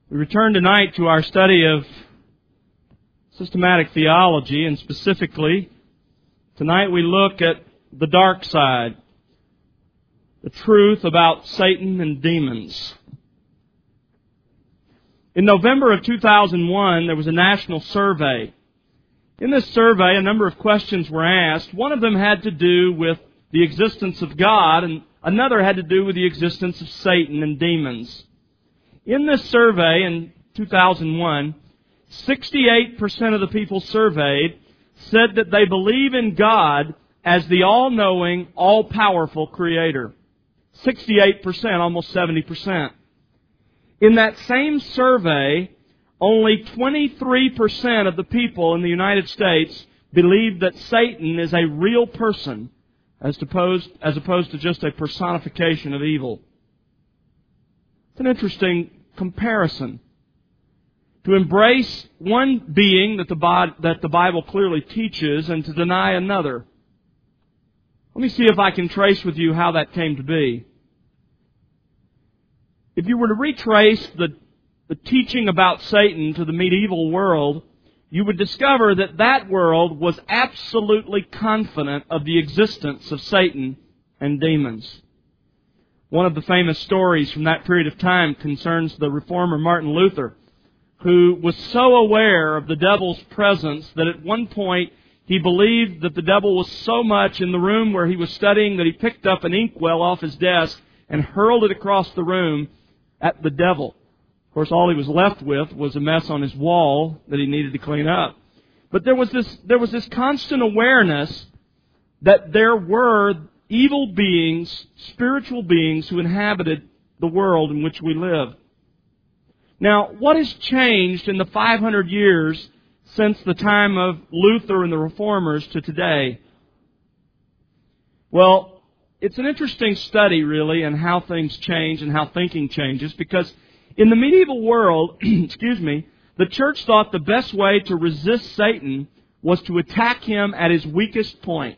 We return tonight to our study of systematic theology, and specifically, tonight we look at the dark side, the truth about Satan and demons. In November of 2001, there was a national survey. In this survey, a number of questions were asked. One of them had to do with the existence of God, and another had to do with the existence of Satan and demons. In this survey in 2001, 68% of the people surveyed said that they believe in God as the all-knowing, all-powerful Creator. 68%, almost 70%. In that same survey, only 23% of the people in the United States believe that Satan is a real person, as opposed to just a personification of evil. It's an interesting comparison. To embrace one being that the Bible clearly teaches and to deny another. Let me see if I can trace with you how that came to be. If you were to retrace the teaching about Satan to the medieval world, you would discover that that world was absolutely confident of the existence of Satan and demons. One of the famous stories from that period of time concerns the reformer Martin Luther, who was so aware of the devil's presence that at one point he believed that the devil was so much in the room where he was studying that he picked up an inkwell off his desk and hurled it across the room at the devil. Of course, all he was left with was a mess on his wall that he needed to clean up. But there was this constant awareness that there were evil beings, spiritual beings who inhabited the world in which we live. Now, what has changed in the 500 years since the time of Luther and the Reformers to today? Well, it's an interesting study, really, in how things change and how thinking changes, because in the medieval world, the church thought the best way to resist Satan was to attack him at his weakest point.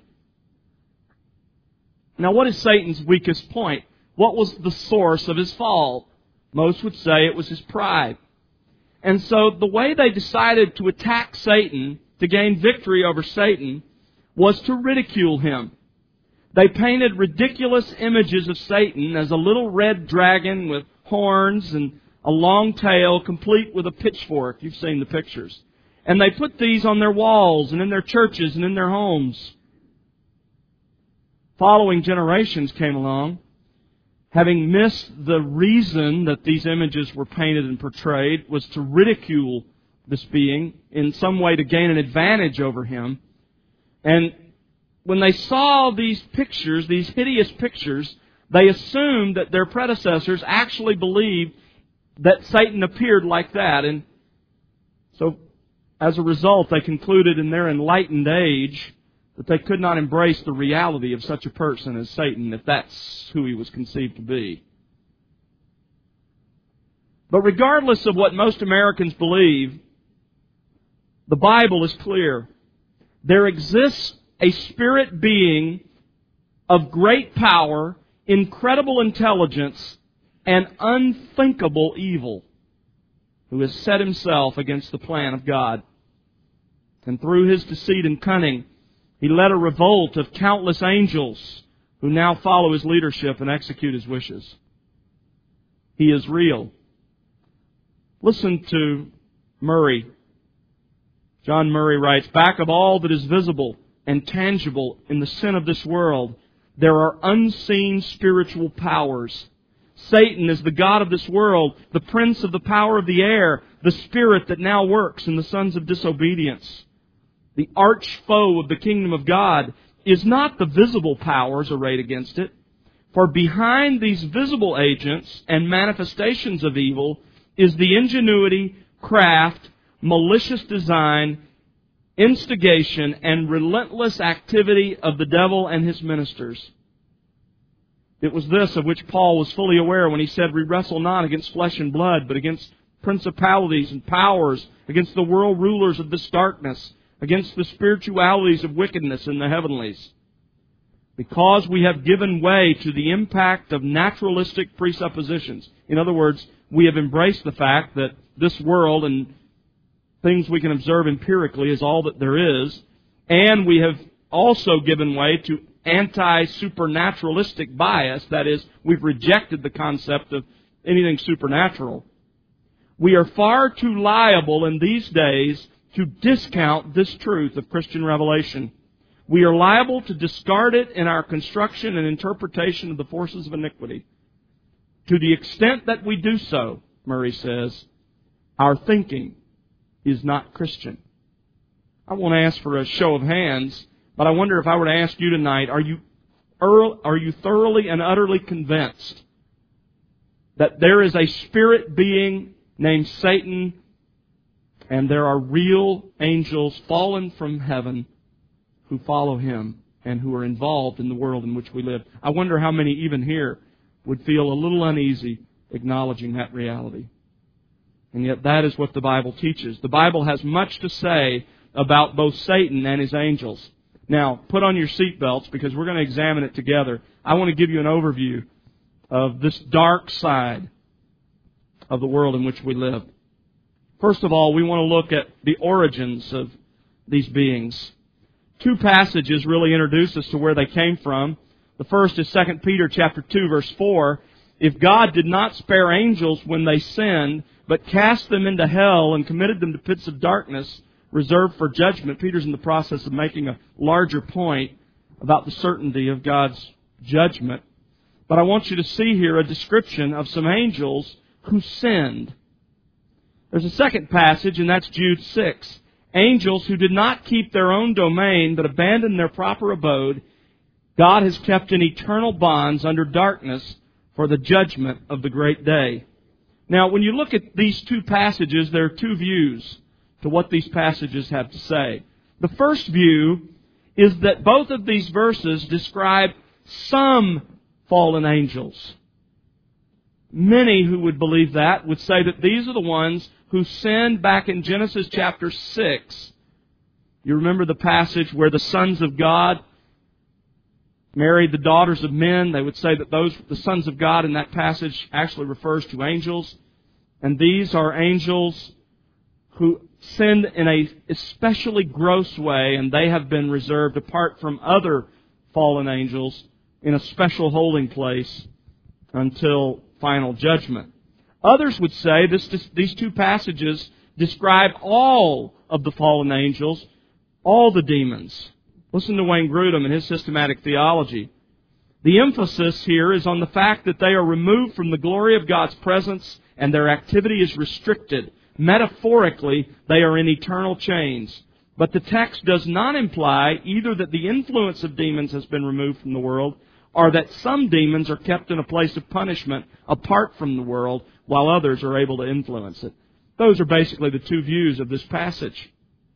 Now, what is Satan's weakest point? What was the source of his fall? Most would say it was his pride. And so the way they decided to attack Satan, to gain victory over Satan, was to ridicule him. They painted ridiculous images of Satan as a little red dragon with horns and a long tail, complete with a pitchfork. You've seen the pictures. And they put these on their walls and in their churches and in their homes. Following generations came along, having missed the reason that these images were painted and portrayed was to ridicule this being in some way to gain an advantage over him. And when they saw these pictures, these hideous pictures, they assumed that their predecessors actually believed that Satan appeared like that. And so, as a result, they concluded in their enlightened age that they could not embrace the reality of such a person as Satan, if that's who he was conceived to be. But regardless of what most Americans believe, the Bible is clear. There exists a spirit being of great power, incredible intelligence, and unthinkable evil, who has set himself against the plan of God. And through his deceit and cunning, he led a revolt of countless angels who now follow his leadership and execute his wishes. He is real. Listen to Murray. John Murray writes, "Back of all that is visible and tangible in the sin of this world, there are unseen spiritual powers. Satan is the god of this world, the prince of the power of the air, the spirit that now works in the sons of disobedience. The arch foe of the kingdom of God is not the visible powers arrayed against it. For behind these visible agents and manifestations of evil is the ingenuity, craft, malicious design, instigation, and relentless activity of the devil and his ministers." It was this of which Paul was fully aware when he said, "We wrestle not against flesh and blood, but against principalities and powers, against the world rulers of this darkness, against the spiritualities of wickedness in the heavenlies." Because we have given way to the impact of naturalistic presuppositions. In other words, we have embraced the fact that this world and things we can observe empirically is all that there is, and we have also given way to anti-supernaturalistic bias. That is, we've rejected the concept of anything supernatural. We are far too liable in these days to discount this truth of Christian revelation. We are liable to discard it in our construction and interpretation of the forces of iniquity. To the extent that we do so, Murray says, our thinking is not Christian. I won't ask for a show of hands, but I wonder if I were to ask you tonight, are you thoroughly and utterly convinced that there is a spirit being named Satan and there are real angels fallen from heaven who follow him and who are involved in the world in which we live? I wonder how many even here would feel a little uneasy acknowledging that reality. And yet that is what the Bible teaches. The Bible has much to say about both Satan and his angels. Now, put on your seatbelts because we're going to examine it together. I want to give you an overview of this dark side of the world in which we live. First of all, we want to look at the origins of these beings. Two passages really introduce us to where they came from. The first is 2 Peter chapter 2, verse 4. If God did not spare angels when they sinned, but cast them into hell and committed them to pits of darkness reserved for judgment. Peter's in the process of making a larger point about the certainty of God's judgment. But I want you to see here a description of some angels who sinned. There's a second passage, and that's Jude 6. Angels who did not keep their own domain, but abandoned their proper abode, God has kept in eternal bonds under darkness for the judgment of the great day. Now, when you look at these two passages, there are two views to what these passages have to say. The first view is that both of these verses describe some fallen angels. Many who would believe that would say that these are the ones who sinned back in Genesis chapter 6. You remember the passage where the sons of God married the daughters of men. They would say that the sons of God in that passage actually refers to angels. And these are angels who sinned in a especially gross way, and they have been reserved apart from other fallen angels in a special holding place until final judgment. Others would say these two passages describe all of the fallen angels, all the demons. Listen to Wayne Grudem and his systematic theology. The emphasis here is on the fact that they are removed from the glory of God's presence and their activity is restricted. Metaphorically, they are in eternal chains. But the text does not imply either that the influence of demons has been removed from the world or that some demons are kept in a place of punishment apart from the world while others are able to influence it. Those are basically the two views of this passage.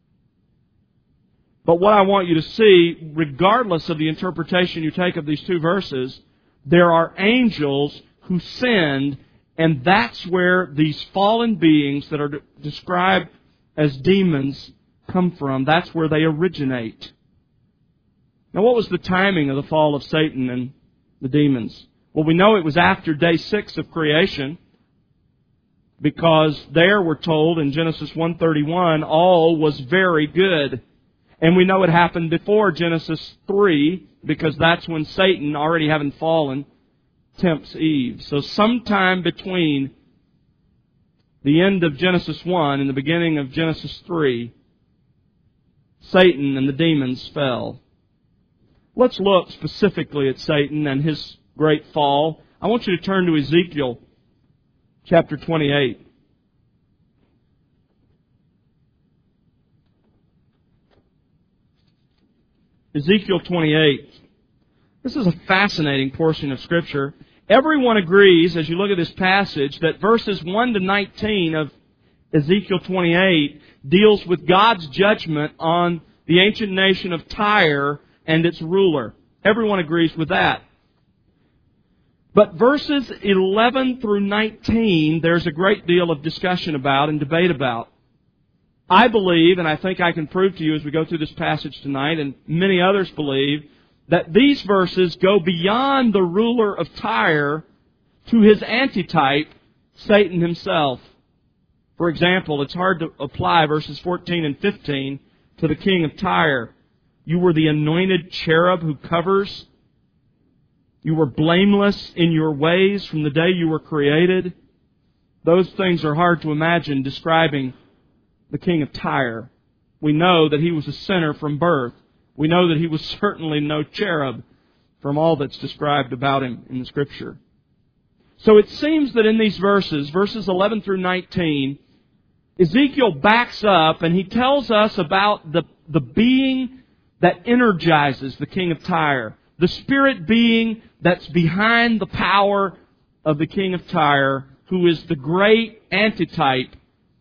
But what I want you to see, regardless of the interpretation you take of these two verses, there are angels who sinned, and that's where these fallen beings that are described as demons come from. That's where they originate. Now, what was the timing of the fall of Satan and the demons? Well, we know it was after day 6 of creation, because there we're told in Genesis 1:31, all was very good. And we know it happened before Genesis 3, because that's when Satan, already having fallen, tempts Eve. So sometime between the end of Genesis 1 and the beginning of Genesis 3, Satan and the demons fell. Let's look specifically at Satan and his great fall. I want you to turn to Ezekiel chapter 28. Ezekiel 28. This is a fascinating portion of Scripture. Everyone agrees, as you look at this passage, that verses 1 to 19 of Ezekiel 28 deals with God's judgment on the ancient nation of Tyre and its ruler. Everyone agrees with that. But verses 11 through 19, there's a great deal of discussion about and debate about. I believe, and I think I can prove to you as we go through this passage tonight, and many others believe, that these verses go beyond the ruler of Tyre to his antitype, Satan himself. For example, it's hard to apply verses 14 and 15 to the king of Tyre. You were the anointed cherub who covers. You were blameless in your ways from the day you were created. Those things are hard to imagine describing the king of Tyre. We know that he was a sinner from birth. We know that he was certainly no cherub from all that's described about him in the Scripture. So it seems that in these verses 11 through 19, Ezekiel backs up and he tells us about the being that energizes the king of Tyre. The spirit being that's behind the power of the king of Tyre, who is the great antitype.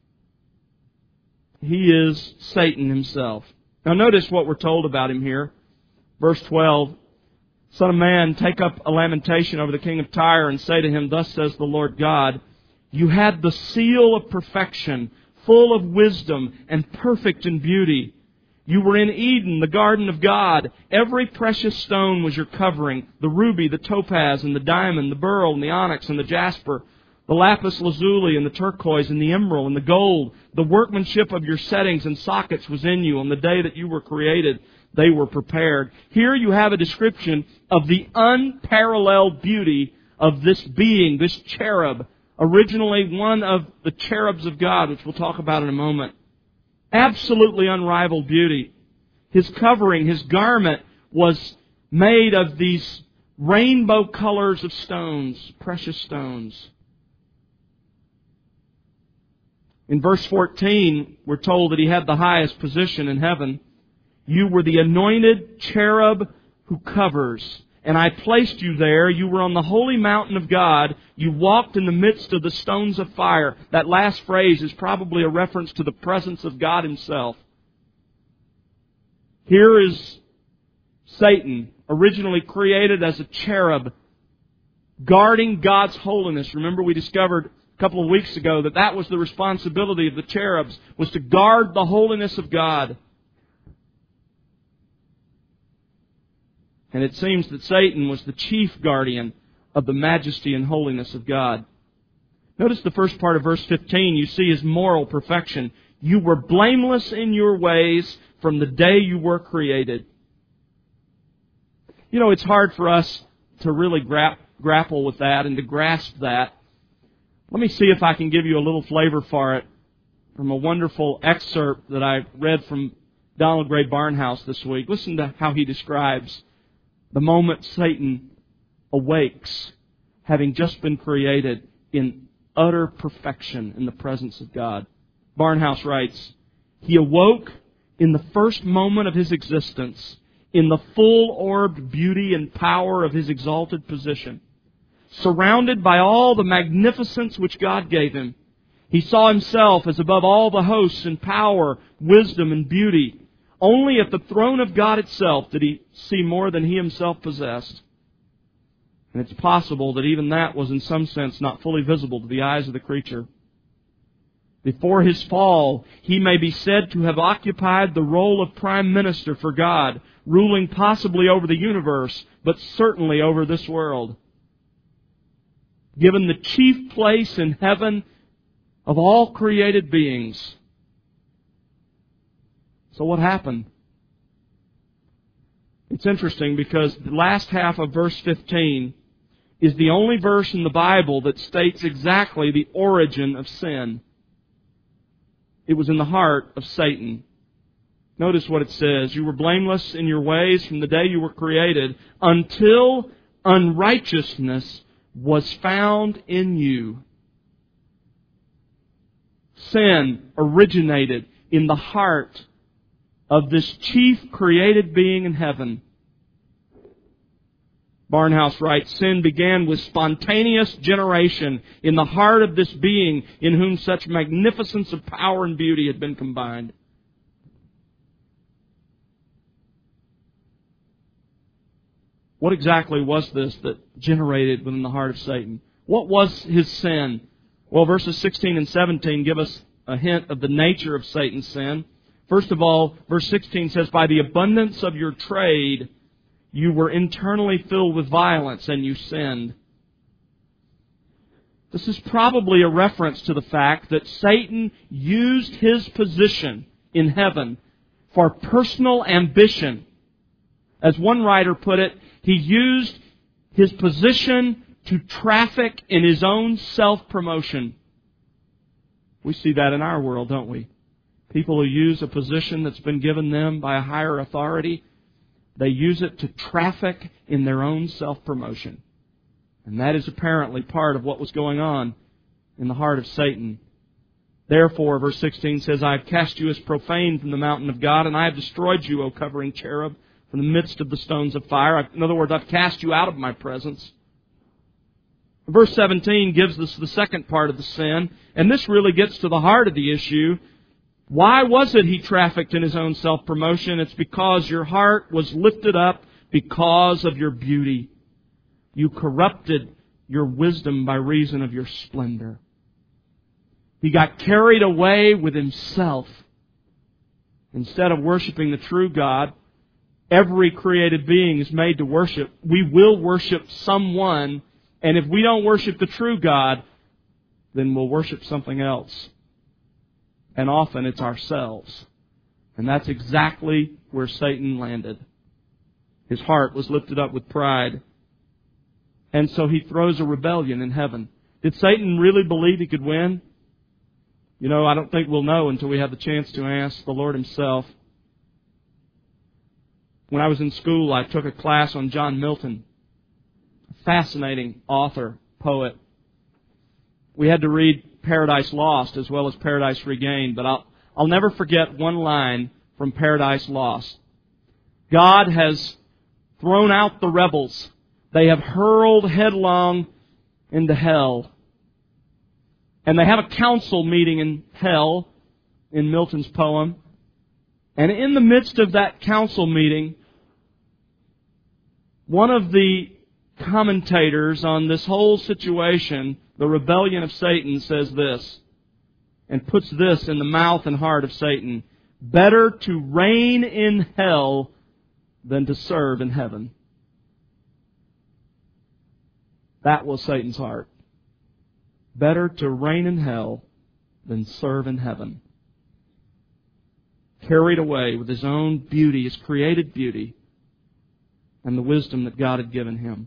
He is Satan himself. Now notice what we're told about him here. Verse 12, Son of man, take up a lamentation over the king of Tyre and say to him, Thus says the Lord God, you had the seal of perfection, full of wisdom and perfect in beauty. You were in Eden, the garden of God. Every precious stone was your covering, the ruby, the topaz, and the diamond, the beryl, and the onyx, and the jasper, the lapis lazuli, and the turquoise, and the emerald, and the gold. The workmanship of your settings and sockets was in you on the day that you were created. They were prepared. Here you have a description of the unparalleled beauty of this being, this cherub, originally one of the cherubs of God, which we'll talk about in a moment. Absolutely unrivaled beauty. His covering, his garment, was made of these rainbow colors of stones, precious stones. In verse 14, we're told that he had the highest position in heaven. You were the anointed cherub who covers. And I placed you there. You were on the holy mountain of God. You walked in the midst of the stones of fire. That last phrase is probably a reference to the presence of God Himself. Here is Satan, originally created as a cherub, guarding God's holiness. Remember, we discovered a couple of weeks ago that was the responsibility of the cherubs, was to guard the holiness of God. And it seems that Satan was the chief guardian of the majesty and holiness of God. Notice the first part of verse 15. You see his moral perfection. You were blameless in your ways from the day you were created. You know, it's hard for us to really grapple with that and to grasp that. Let me see if I can give you a little flavor for it from a wonderful excerpt that I read from Donald Gray Barnhouse this week. Listen to how he describes the moment Satan awakes, having just been created in utter perfection in the presence of God. Barnhouse writes, he awoke in the first moment of his existence, in the full-orbed beauty and power of his exalted position. Surrounded by all the magnificence which God gave him, he saw himself as above all the hosts in power, wisdom, and beauty. Only at the throne of God itself did he see more than he himself possessed. And it's possible that even that was in some sense not fully visible to the eyes of the creature. Before his fall, he may be said to have occupied the role of prime minister for God, ruling possibly over the universe, but certainly over this world. Given the chief place in heaven of all created beings. So what happened? It's interesting because the last half of verse 15 is the only verse in the Bible that states exactly the origin of sin. It was in the heart of Satan. Notice what it says. You were blameless in your ways from the day you were created until unrighteousness was found in you. Sin originated in the heart of this chief created being in heaven. Barnhouse writes, sin began with spontaneous generation in the heart of this being in whom such magnificence of power and beauty had been combined. What exactly was this that generated within the heart of Satan? What was his sin? Well, verses 16 and 17 give us a hint of the nature of Satan's sin. First of all, verse 16 says, by the abundance of your trade, you were internally filled with violence and you sinned. This is probably a reference to the fact that Satan used his position in heaven for personal ambition. As one writer put it, he used his position to traffic in his own self-promotion. We see that in our world, don't we? People who use a position that's been given them by a higher authority, they use it to traffic in their own self-promotion. And that is apparently part of what was going on in the heart of Satan. Therefore, verse 16 says, I have cast you as profane from the mountain of God, and I have destroyed you, O covering cherub, from the midst of the stones of fire. In other words, I've cast you out of my presence. Verse 17 gives us the second part of the sin, and this really gets to the heart of the issue. Why was it he trafficked in his own self-promotion? It's because your heart was lifted up because of your beauty. You corrupted your wisdom by reason of your splendor. He got carried away with himself. Instead of worshiping the true God, every created being is made to worship. We will worship someone, and if we don't worship the true God, then we'll worship something else. And often it's ourselves. And that's exactly where Satan landed. His heart was lifted up with pride. And so he throws a rebellion in heaven. Did Satan really believe he could win? You know, I don't think we'll know until we have the chance to ask the Lord Himself. When I was in school, I took a class on John Milton, a fascinating author, poet. We had to read Paradise Lost as well as Paradise Regained, but I'll never forget one line from Paradise Lost. God has thrown out the rebels. They have hurled headlong into hell. And they have a council meeting in hell, in Milton's poem. And in the midst of that council meeting, one of the commentators on this whole situation, the rebellion of Satan, says this, and puts this in the mouth and heart of Satan: better to reign in hell than to serve in heaven. That was Satan's heart. Better to reign in hell than serve in heaven. Carried away with his own beauty, his created beauty, and the wisdom that God had given him.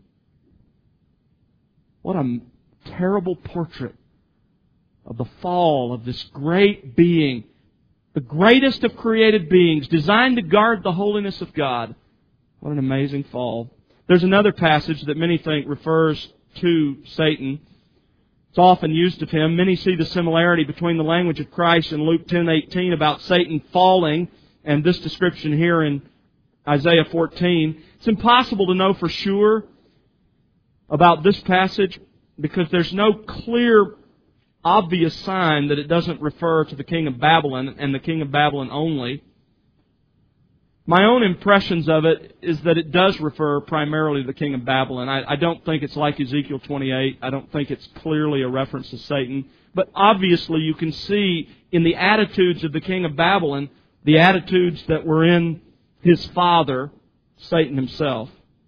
What a terrible portrait of the fall of this great being, the greatest of created beings, designed to guard the holiness of God. What an amazing fall. There's another passage that many think refers to Satan. It's often used of him. Many see the similarity between the language of Christ in Luke 10:18 about Satan falling and this description here in Isaiah 14. It's impossible to know for sure about this passage because there's no clear, obvious sign that it doesn't refer to the king of Babylon and the king of Babylon only. My own impressions of it is that it does refer primarily to the king of Babylon. I don't think it's like Ezekiel 28. I don't think it's clearly a reference to Satan. But obviously you can see in the attitudes of the king of Babylon, the attitudes that were in his father, Satan himself.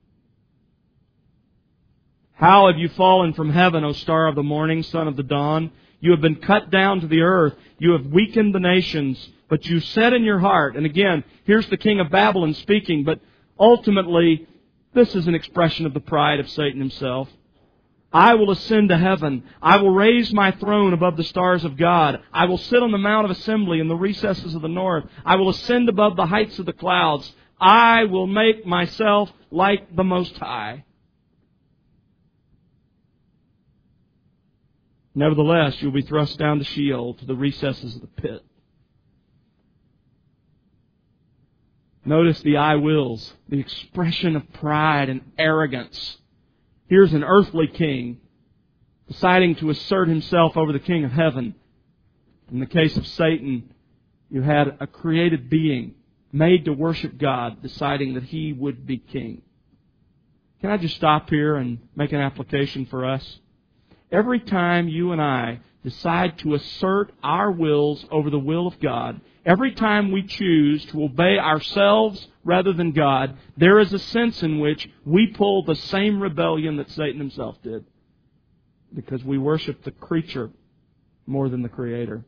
How have you fallen from heaven, O star of the morning, son of the dawn? You have been cut down to the earth. You have weakened the nations. But you said in your heart, and again, here's the king of Babylon speaking, but ultimately, this is an expression of the pride of Satan himself. I will ascend to heaven. I will raise my throne above the stars of God. I will sit on the mount of assembly in the recesses of the north. I will ascend above the heights of the clouds. I will make myself like the Most High. Nevertheless, you'll be thrust down to Sheol, to the recesses of the pit. Notice the I wills, the expression of pride and arrogance. Here's an earthly king deciding to assert himself over the king of heaven. In the case of Satan, you had a created being made to worship God, deciding that he would be king. Can I just stop here and make an application for us? Every time you and I decide to assert our wills over the will of God, every time we choose to obey ourselves rather than God, there is a sense in which we pull the same rebellion that Satan himself did. because we worship the creature more than the Creator.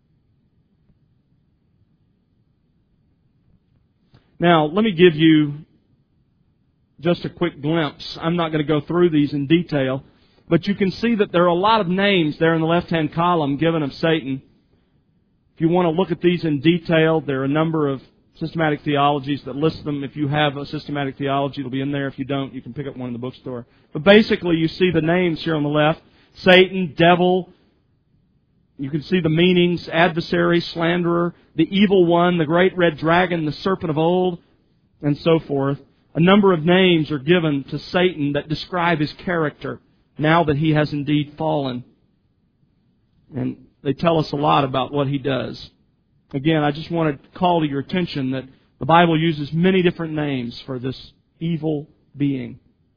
Now, let me give you just a quick glimpse. I'm not going to go through these in detail, but you can see that there are a lot of names there in the left-hand column given of Satan. If you want to look at these in detail, there are a number of systematic theologies that list them. If you have a systematic theology, it'll be in there. If you don't, you can pick up one in the bookstore. But basically, you see the names here on the left: Satan, devil. You can see the meanings: adversary, slanderer, the evil one, the great red dragon, the serpent of old, and so forth. A number of names are given to Satan that describe his character now that he has indeed fallen. And they tell us a lot about what he does. Again, I just want to call to your attention that the Bible uses many different names for this evil being.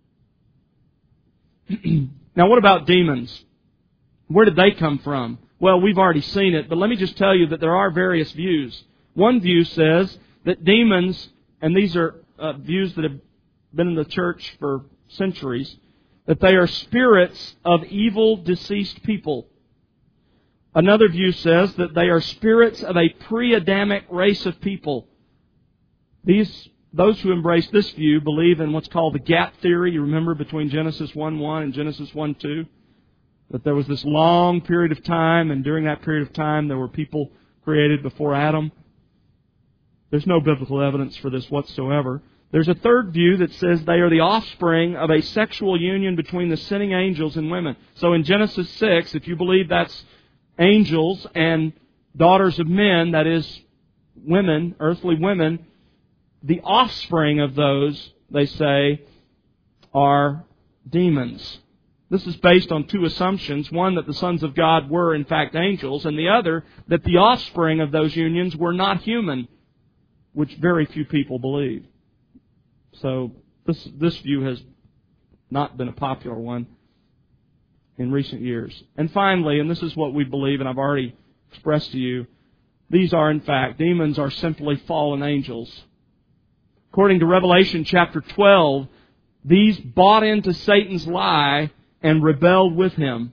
Now, what about demons? Where did they come from? Well, we've already seen it, but let me just tell you that there are various views. One view says that demons, and these are views that have been in the church for centuries, that they are spirits of evil, deceased people. Another view says that they are spirits of a pre-Adamic race of people. Those who embrace this view believe in what's called the gap theory. You remember between Genesis 1:1 and Genesis 1:2? That there was this long period of time, and during that period of time there were people created before Adam. There's no biblical evidence for this whatsoever. There's a third view that says they are the offspring of a sexual union between the sinning angels and women. So in Genesis 6, if you believe that's angels and daughters of men, that is women, earthly women, the offspring of those, they say, are demons. This is based on two assumptions. One, that the sons of God were in fact angels, and the other, that the offspring of those unions were not human, which very few people believe. So this view has not been a popular one in recent years. And finally, and this is what we believe, and I've already expressed to you, these are in fact, demons are simply fallen angels. According to Revelation chapter 12, these bought into Satan's lie and rebelled with him.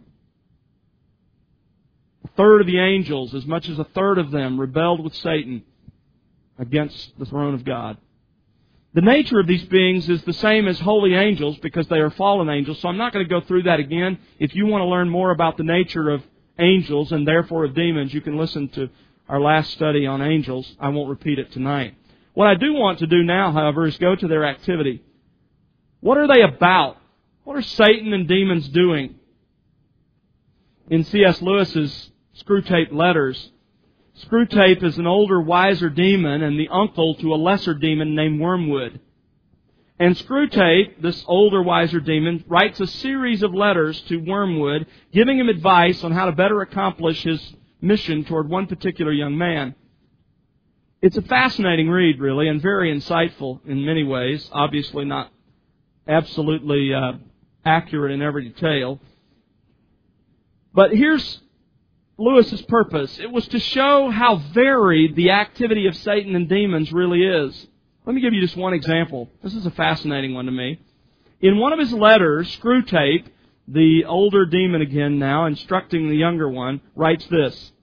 A third of the angels, as much as a third of them, rebelled with Satan against the throne of God. The nature of these beings is the same as holy angels because they are fallen angels, so I'm not going to go through that again. If you want to learn more about the nature of angels and therefore of demons, you can listen to our last study on angels. I won't repeat it tonight. What I do want to do now, however, is go to their activity. What are they about? What are Satan and demons doing? In C.S. Lewis's Screwtape Letters, Screwtape is an older, wiser demon and the uncle to a lesser demon named Wormwood. And Screwtape, this older, wiser demon, writes a series of letters to Wormwood, giving him advice on how to better accomplish his mission toward one particular young man. It's a fascinating read, really, and very insightful in many ways. Obviously not absolutely accurate in every detail. But here's Lewis's purpose. It was to show how varied the activity of Satan and demons really is. Let me give you just one example. This is a fascinating one to me. In one of his letters, Screwtape, the older demon again now, instructing the younger one, writes this: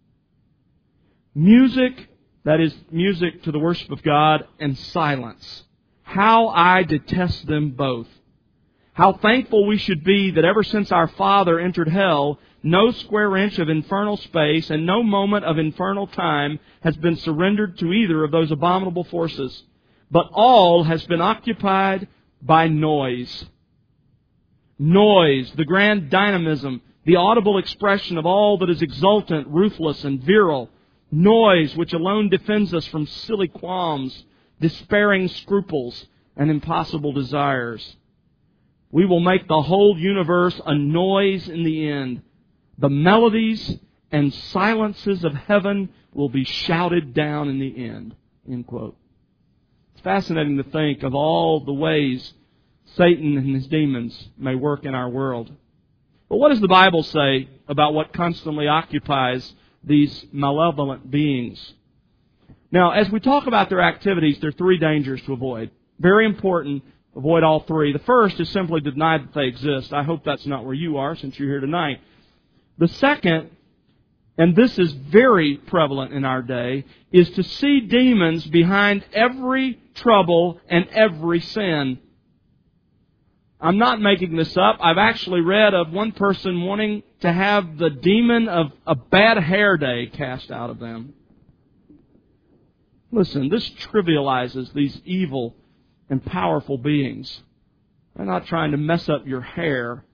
music, that is, music to the worship of God, and silence. How I detest them both. How thankful we should be that ever since our Father entered hell, no square inch of infernal space and no moment of infernal time has been surrendered to either of those abominable forces, but all has been occupied by noise. Noise, the grand dynamism, the audible expression of all that is exultant, ruthless, and virile. Noise which alone defends us from silly qualms, despairing scruples, and impossible desires. We will make the whole universe a noise in the end. The melodies and silences of heaven will be shouted down in the end. End quote. It's fascinating to think of all the ways Satan and his demons may work in our world. But what does the Bible say about what constantly occupies these malevolent beings? Now, as we talk about their activities, there are three dangers to avoid. Very important. Avoid all three. The first is simply deny that they exist. I hope that's not where you are since you're here tonight. The second, and this is very prevalent in our day, is to see demons behind every trouble and every sin. I'm not making this up. I've actually read of one person wanting to have the demon of a bad hair day cast out of them. Listen, this trivializes these evil and powerful beings. They're not trying to mess up your hair,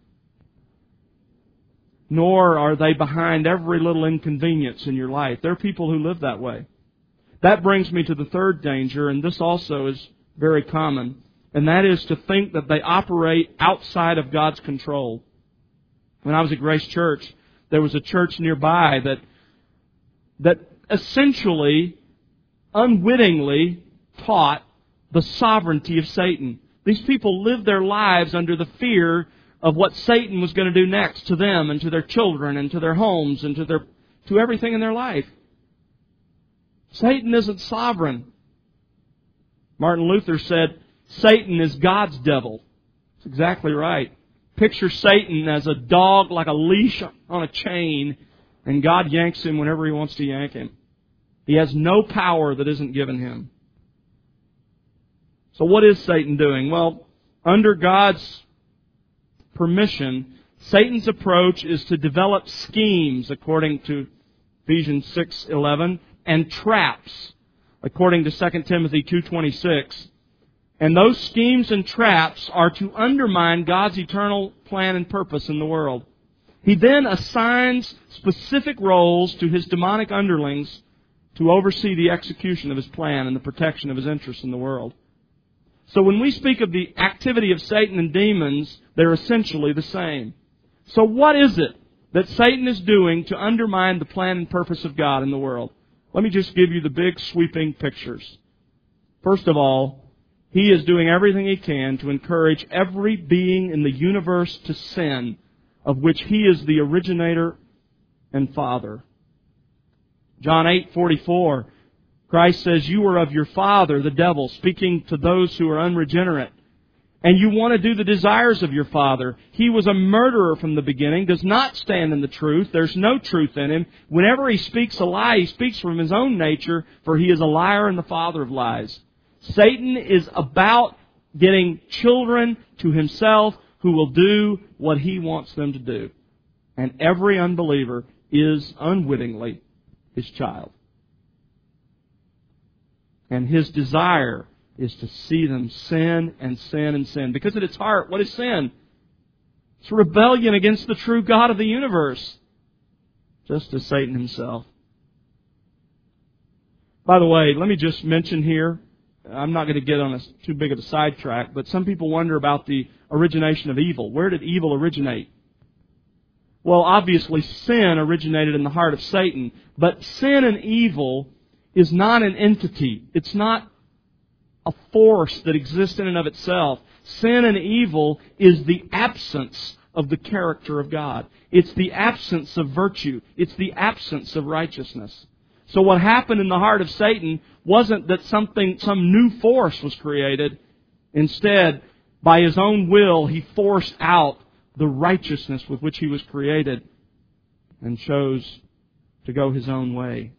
nor are they behind every little inconvenience in your life. There are people who live that way. That brings me to the third danger, and this also is very common, and that is to think that they operate outside of God's control. When I was at Grace Church, there was a church nearby that essentially, unwittingly, taught the sovereignty of Satan. These people lived their lives under the fear of what Satan was going to do next to them and to their children and to their homes and to everything in their life. Satan isn't sovereign. Martin Luther said, Satan is God's devil. That's exactly right. Picture Satan as a dog like a leash on a chain, and God yanks him whenever He wants to yank him. He has no power that isn't given him. So what is Satan doing? Well, under God's permission, Satan's approach is to develop schemes, according to Ephesians 6:11, and traps, according to 2 Timothy 2:26. And those schemes and traps are to undermine God's eternal plan and purpose in the world. He then assigns specific roles to his demonic underlings to oversee the execution of his plan and the protection of his interests in the world. So when we speak of the activity of Satan and demons, they're essentially the same. So what is it that Satan is doing to undermine the plan and purpose of God in the world? Let me just give you the big sweeping pictures. First of all, he is doing everything he can to encourage every being in the universe to sin, of which he is the originator and father. John 8:44, Christ says, you are of your father, the devil, speaking to those who are unregenerate. And you want to do the desires of your father. He was a murderer from the beginning, does not stand in the truth. There's no truth in him. Whenever he speaks a lie, he speaks from his own nature, for he is a liar and the father of lies. Satan is about getting children to himself who will do what he wants them to do. And every unbeliever is unwittingly his child. And his desire is to see them sin and sin and sin. Because at its heart, what is sin? It's rebellion against the true God of the universe. Just as Satan himself. By the way, let me just mention here, I'm not going to get on too big of a sidetrack, but some people wonder about the origination of evil. Where did evil originate? Well, obviously sin originated in the heart of Satan. But sin and evil is not an entity. It's not a force that exists in and of itself. Sin and evil is the absence of the character of God. It's the absence of virtue. It's the absence of righteousness. So what happened in the heart of Satan wasn't that some new force was created. Instead, by his own will, he forced out the righteousness with which he was created and chose to go his own way.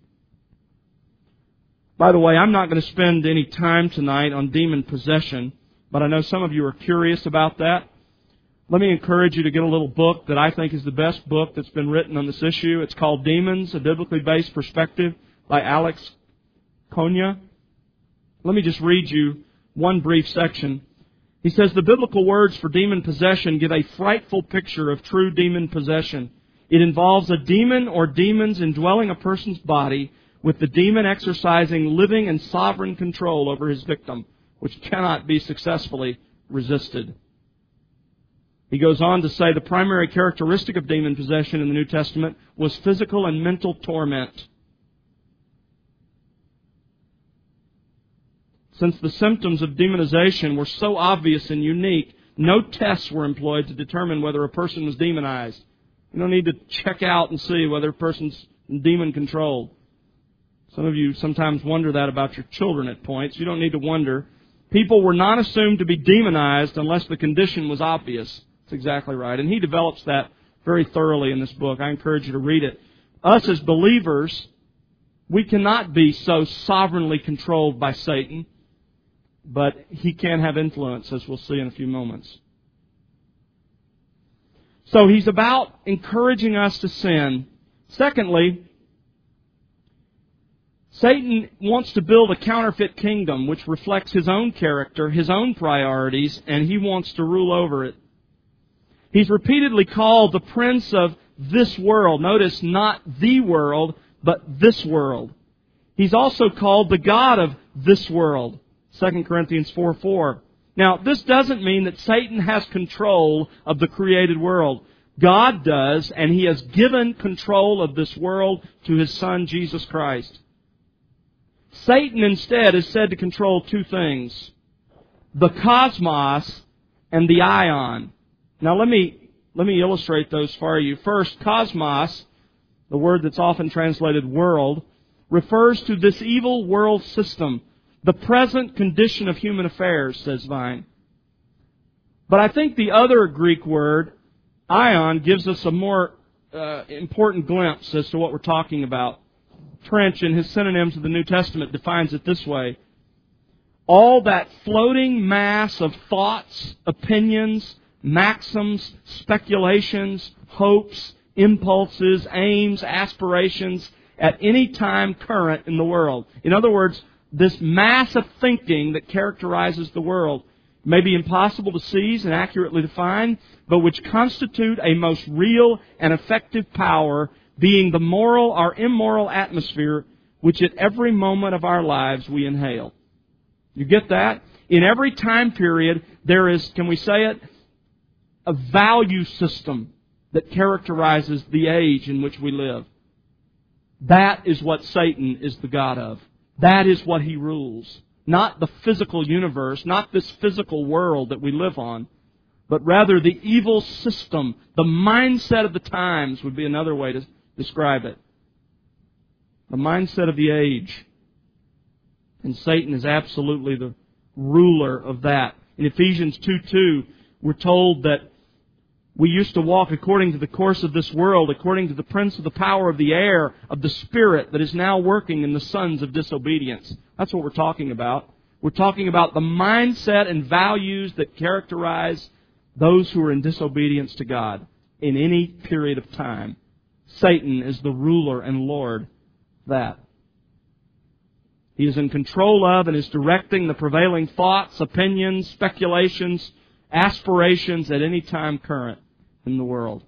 By the way, I'm not going to spend any time tonight on demon possession, but I know some of you are curious about that. Let me encourage you to get a little book that I think is the best book that's been written on this issue. It's called Demons, A Biblically Based Perspective by Alex Konya. Let me just read you one brief section. He says, the biblical words for demon possession give a frightful picture of true demon possession. It involves a demon or demons indwelling a person's body, with the demon exercising living and sovereign control over his victim, which cannot be successfully resisted. He goes on to say the primary characteristic of demon possession in the New Testament was physical and mental torment. Since the symptoms of demonization were so obvious and unique, no tests were employed to determine whether a person was demonized. You don't need to check out and see whether a person's demon-controlled. Some of you sometimes wonder that about your children at points. You don't need to wonder. People were not assumed to be demonized unless the condition was obvious. That's exactly right. And he develops that very thoroughly in this book. I encourage you to read it. Us as believers, we cannot be so sovereignly controlled by Satan, but he can have influence, as we'll see in a few moments. So he's about encouraging us to sin. Secondly, Satan wants to build a counterfeit kingdom which reflects his own character, his own priorities, and he wants to rule over it. He's repeatedly called the prince of this world. Notice, not the world, but this world. He's also called the god of this world. 2 Corinthians 4:4. Now, this doesn't mean that Satan has control of the created world. God does, and He has given control of this world to His Son, Jesus Christ. Satan instead is said to control two things: the cosmos and the ion. Now let me illustrate those for you. First, cosmos, the word that's often translated world, refers to this evil world system, the present condition of human affairs, says Vine. But I think the other Greek word, ion, gives us a more important glimpse as to what we're talking about. Trench, in his synonyms of the New Testament, defines it this way: all that floating mass of thoughts, opinions, maxims, speculations, hopes, impulses, aims, aspirations at any time current in the world. In other words, this mass of thinking that characterizes the world may be impossible to seize and accurately define, but which constitute a most real and effective power, being the moral or immoral atmosphere which at every moment of our lives we inhale. You get that? In every time period, there is, can we say it, a value system that characterizes the age in which we live. That is what Satan is the god of. That is what he rules. Not the physical universe, not this physical world that we live on, but rather the evil system, the mindset of the times would be another way to describe it. The mindset of the age. And Satan is absolutely the ruler of that. In Ephesians 2:2, we're told that we used to walk according to the course of this world, according to the prince of the power of the air, of the spirit that is now working in the sons of disobedience. That's what we're talking about. We're talking about the mindset and values that characterize those who are in disobedience to God in any period of time. Satan is the ruler and lord of that. He is in control of and is directing the prevailing thoughts, opinions, speculations, aspirations at any time current in the world.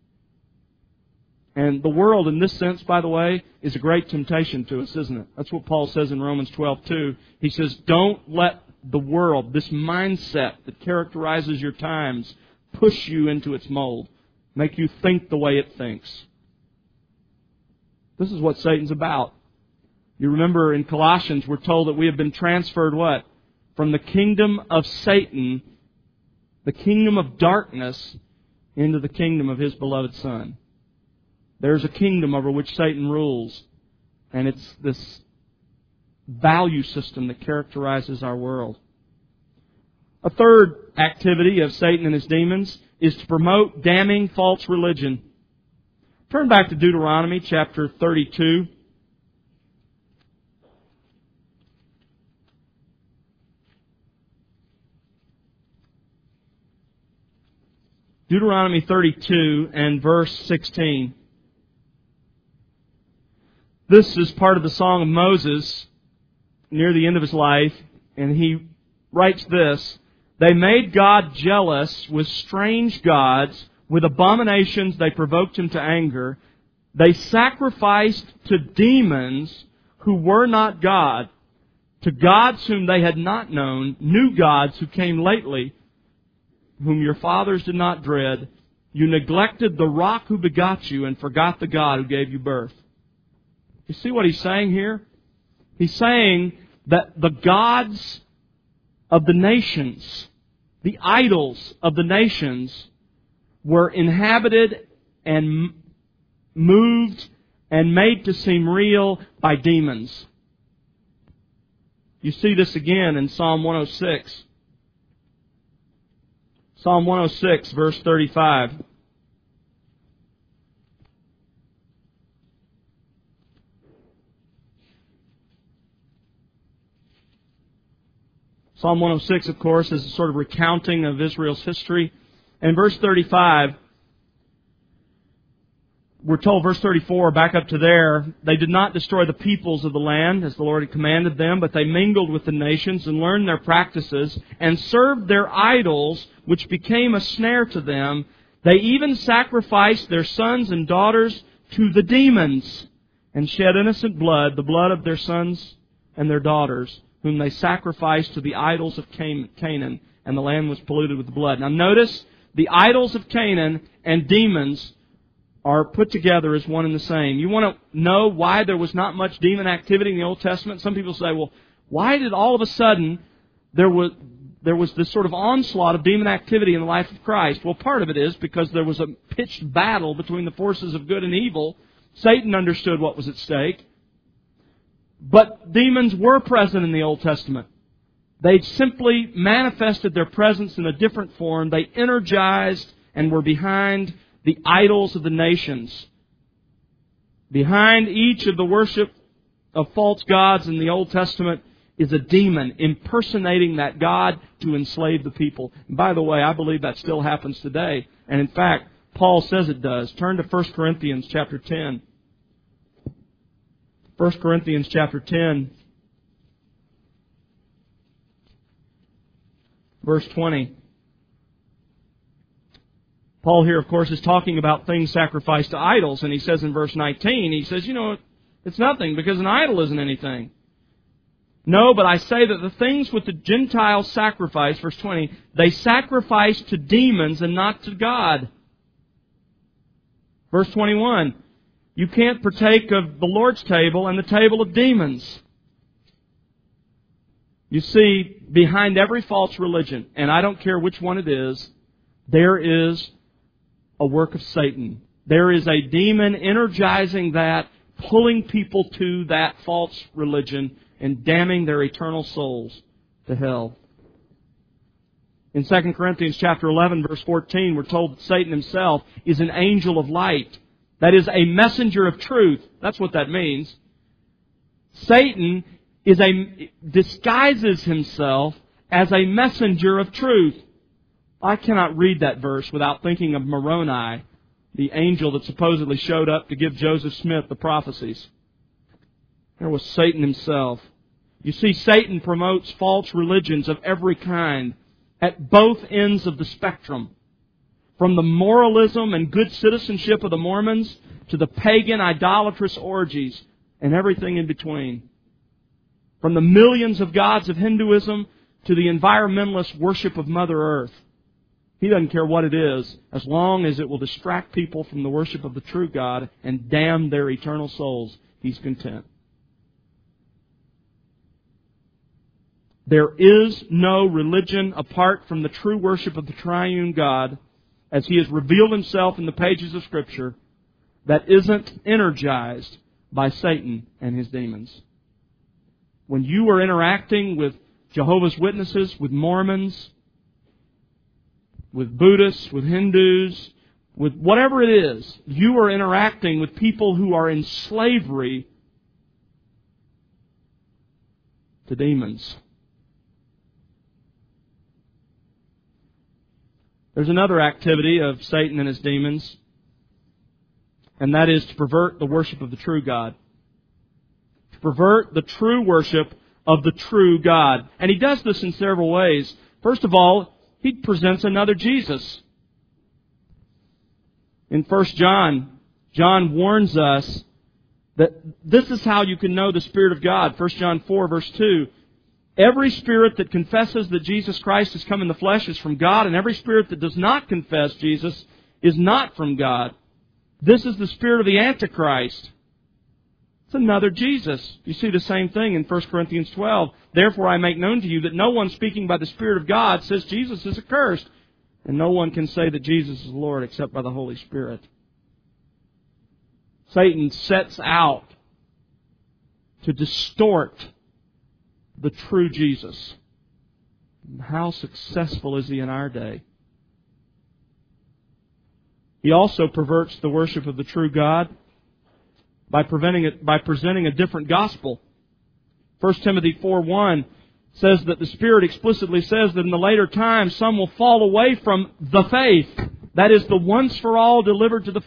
And the world, in this sense, by the way, is a great temptation to us, isn't it? That's what Paul says in Romans 12:2. He says, don't let the world, this mindset that characterizes your times, push you into its mold, make you think the way it thinks. This is what Satan's about. You remember in Colossians, we're told that we have been transferred what? From the kingdom of Satan, the kingdom of darkness, into the kingdom of His beloved Son. There's a kingdom over which Satan rules, and it's this value system that characterizes our world. A third activity of Satan and his demons is to promote damning false religion. Turn back to Deuteronomy chapter 32. Deuteronomy 32 and verse 16. This is part of the Song of Moses near the end of his life, and he writes this: they made God jealous with strange gods, with abominations they provoked Him to anger. They sacrificed to demons who were not God, to gods whom they had not known, new gods who came lately, whom your fathers did not dread. You neglected the rock who begot you and forgot the God who gave you birth. You see what he's saying here? He's saying that the gods of the nations, the idols of the nations, were inhabited and moved and made to seem real by demons. You see this again in Psalm 106. Psalm 106, verse 35. Psalm 106, of course, is a sort of recounting of Israel's history. And verse 35, we're told, verse 34, back up to there, they did not destroy the peoples of the land as the Lord had commanded them, but they mingled with the nations and learned their practices and served their idols, which became a snare to them. They even sacrificed their sons and daughters to the demons and shed innocent blood, the blood of their sons and their daughters, whom they sacrificed to the idols of Canaan, and the land was polluted with blood. Now notice, the idols of Canaan and demons are put together as one and the same. You want to know why there was not much demon activity in the Old Testament? Some people say, well, why did all of a sudden there was this sort of onslaught of demon activity in the life of Christ? Well, part of it is because there was a pitched battle between the forces of good and evil. Satan understood what was at stake. But demons were present in the Old Testament. They simply manifested their presence in a different form. They energized and were behind the idols of the nations. Behind each of the worship of false gods in the Old Testament is a demon impersonating that God to enslave the people. And by the way, I believe that still happens today. And in fact, Paul says it does. Turn to 1 Corinthians chapter 10. 1 Corinthians chapter 10, verse 20. Paul here, of course, is talking about things sacrificed to idols. And he says in verse 19, he says, it's nothing because an idol isn't anything. No, but I say that the things which the Gentiles sacrifice, verse 20, they sacrifice to demons and not to God. Verse 21, you can't partake of the Lord's table and the table of demons. You see, behind every false religion, and I don't care which one it is, there is a work of Satan. There is a demon energizing that, pulling people to that false religion and damning their eternal souls to hell. In 2 Corinthians chapter 11, verse 14, we're told that Satan himself is an angel of light. That is, a messenger of truth. That's what that means. Satan disguises himself as a messenger of truth. I cannot read that verse without thinking of Moroni, the angel that supposedly showed up to give Joseph Smith the prophecies. There was Satan himself. You see, Satan promotes false religions of every kind at both ends of the spectrum. From the moralism and good citizenship of the Mormons to the pagan idolatrous orgies and everything in between. From the millions of gods of Hinduism to the environmentalist worship of Mother Earth. He doesn't care what it is, as long as it will distract people from the worship of the true God and damn their eternal souls. He's content. There is no religion apart from the true worship of the triune God, as He has revealed Himself in the pages of Scripture, that isn't energized by Satan and his demons. When you are interacting with Jehovah's Witnesses, with Mormons, with Buddhists, with Hindus, with whatever it is, you are interacting with people who are in slavery to demons. There's another activity of Satan and his demons, and that is to pervert the worship of the true God. To pervert the true worship of the true God. And he does this in several ways. First of all, he presents another Jesus. In 1 John, John warns us that this is how you can know the Spirit of God. 1 John 4, verse 2. Every spirit that confesses that Jesus Christ has come in the flesh is from God, and every spirit that does not confess Jesus is not from God. This is the spirit of the Antichrist. It's another Jesus. You see the same thing in 1 Corinthians 12. Therefore I make known to you that no one speaking by the Spirit of God says Jesus is accursed, and no one can say that Jesus is Lord except by the Holy Spirit. Satan sets out to distort the true Jesus. How successful is he in our day? He also perverts the worship of the true God by presenting a different gospel. 1 Timothy 4:1 says that the Spirit explicitly says that in the later times some will fall away from the faith. That is the once for all delivered to the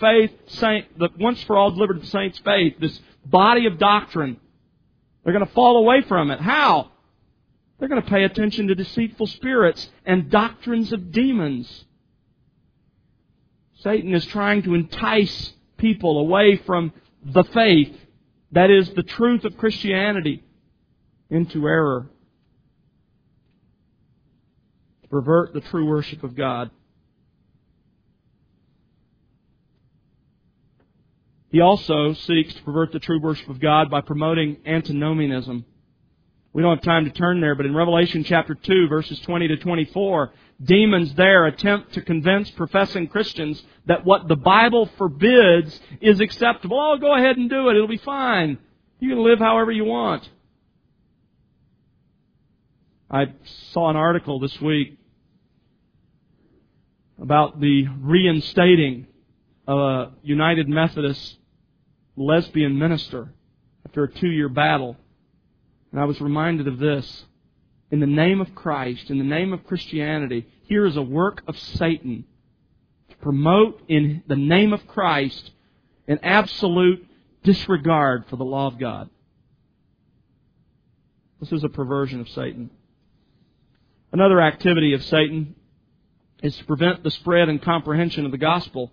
saints' faith, this body of doctrine. They're going to fall away from it. How? They're going to pay attention to deceitful spirits and doctrines of demons. Satan is trying to entice people away from the faith, that is, the truth of Christianity, into error. To pervert the true worship of God. He also seeks to pervert the true worship of God by promoting antinomianism. We don't have time to turn there, but in Revelation chapter 2, verses 20 to 24, demons there attempt to convince professing Christians that what the Bible forbids is acceptable. Oh, go ahead and do it. It'll be fine. You can live however you want. I saw an article this week about the reinstating of a United Methodist lesbian minister after a 2-year battle. And I was reminded of this. In the name of Christ, in the name of Christianity, here is a work of Satan to promote in the name of Christ an absolute disregard for the law of God. This is a perversion of Satan. Another activity of Satan is to prevent the spread and comprehension of the gospel.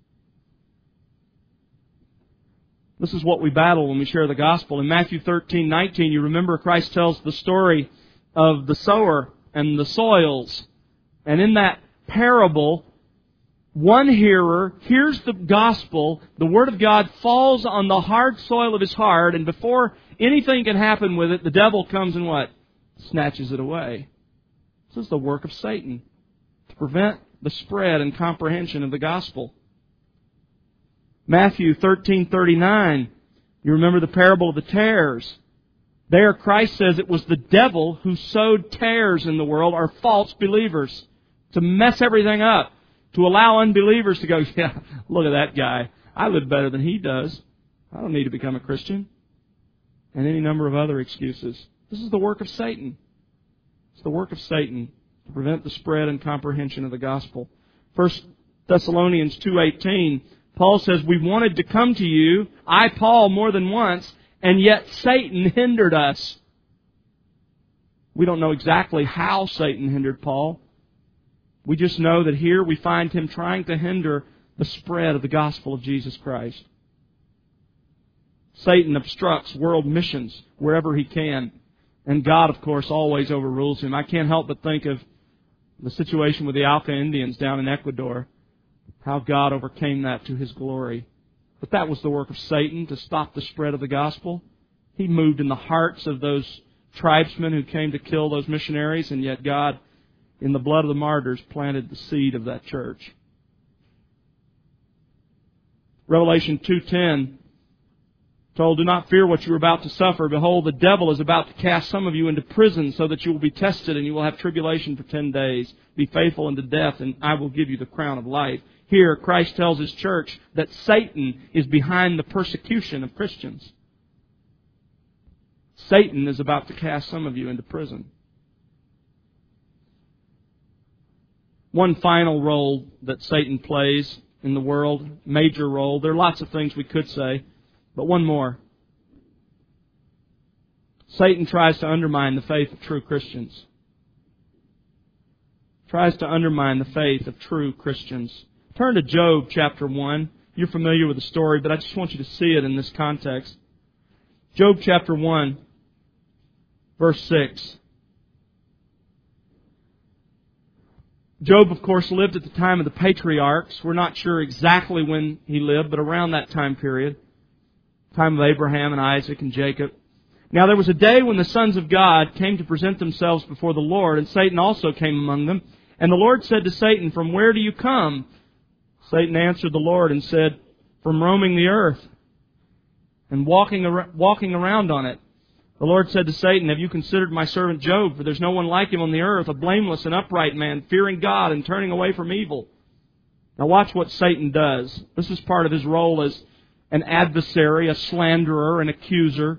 This is what we battle when we share the gospel. In Matthew 13:19, you remember Christ tells the story of the sower and the soils. And in that parable, one hearer hears the gospel, the Word of God falls on the hard soil of his heart, and before anything can happen with it, the devil comes and what? Snatches it away. This is the work of Satan, to prevent the spread and comprehension of the gospel. Matthew 13:39, you remember the parable of the tares. There Christ says it was the devil who sowed tares in the world, or false believers, to mess everything up, to allow unbelievers to go, yeah, look at that guy. I live better than he does. I don't need to become a Christian. And any number of other excuses. This is the work of Satan. It's the work of Satan to prevent the spread and comprehension of the gospel. 1 Thessalonians 2:18, Paul says, we wanted to come to you, I, Paul, more than once, and yet Satan hindered us. We don't know exactly how Satan hindered Paul. We just know that here we find him trying to hinder the spread of the gospel of Jesus Christ. Satan obstructs world missions wherever he can. And God, of course, always overrules him. I can't help but think of the situation with the Auca Indians down in Ecuador. How God overcame that to His glory. But that was the work of Satan, to stop the spread of the gospel. He moved in the hearts of those tribesmen who came to kill those missionaries, and yet God, in the blood of the martyrs, planted the seed of that church. Revelation 2:10 told, do not fear what you are about to suffer. Behold, the devil is about to cast some of you into prison so that you will be tested and you will have tribulation for 10 days. Be faithful unto death, and I will give you the crown of life. Here, Christ tells His church that Satan is behind the persecution of Christians. Satan is about to cast some of you into prison. One final role that Satan plays in the world, major role. There are lots of things we could say, but one more. Satan tries to undermine the faith of true Christians. Tries to undermine the faith of true Christians. Turn to Job chapter 1. You're familiar with the story, but I just want you to see it in this context. Job chapter 1, verse 6. Job, of course, lived at the time of the patriarchs. We're not sure exactly when he lived, but around that time period. Time of Abraham and Isaac and Jacob. Now there was a day when the sons of God came to present themselves before the Lord, and Satan also came among them. And the Lord said to Satan, from where do you come? Satan answered the Lord and said, from roaming the earth and walking around on it. The Lord said to Satan, "Have you considered my servant Job? For there's no one like him on the earth, a blameless and upright man, fearing God and turning away from evil." Now watch what Satan does. This is part of his role as an adversary, a slanderer, an accuser.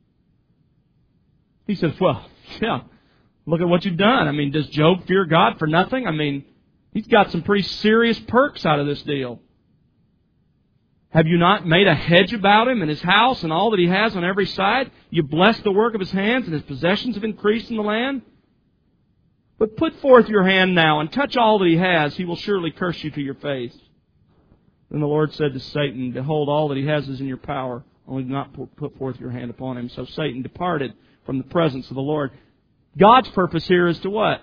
He says, well, yeah, look at what you've done. I mean, does Job fear God for nothing? I mean, he's got some pretty serious perks out of this deal. Have you not made a hedge about him and his house and all that he has on every side? You blessed the work of his hands, and his possessions have increased in the land. But put forth your hand now and touch all that he has. He will surely curse you to your face. Then the Lord said to Satan, "Behold, all that he has is in your power. Only do not put forth your hand upon him." So Satan departed from the presence of the Lord. God's purpose here is to what?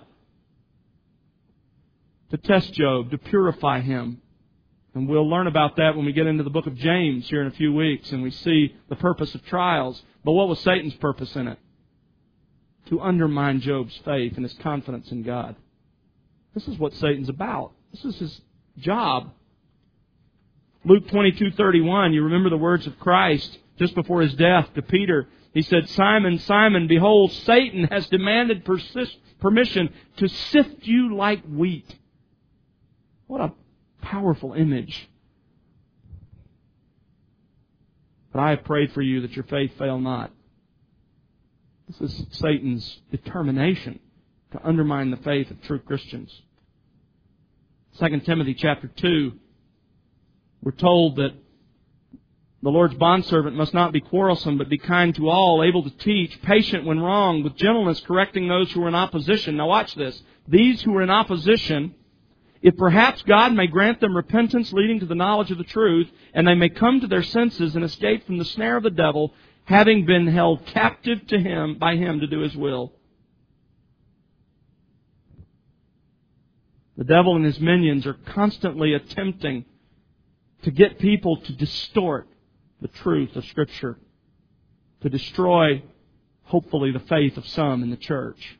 To test Job, to purify him. And we'll learn about that when we get into the book of James here in a few weeks and we see the purpose of trials. But what was Satan's purpose in it? To undermine Job's faith and his confidence in God. This is what Satan's about. This is his job. Luke 22:31, you remember the words of Christ just before his death to Peter. He said, "Simon, Simon, behold, Satan has demanded permission to sift you like wheat." What a powerful image. But I have prayed for you that your faith fail not. This is Satan's determination to undermine the faith of true Christians. 2 Timothy chapter 2, we're told that the Lord's bondservant must not be quarrelsome, but be kind to all, able to teach, patient when wrong, with gentleness correcting those who are in opposition. Now watch this. These who are in opposition, if perhaps God may grant them repentance leading to the knowledge of the truth, and they may come to their senses and escape from the snare of the devil, having been held captive to him by him to do his will. The devil and his minions are constantly attempting to get people to distort the truth of Scripture, to destroy, hopefully, the faith of some in the church.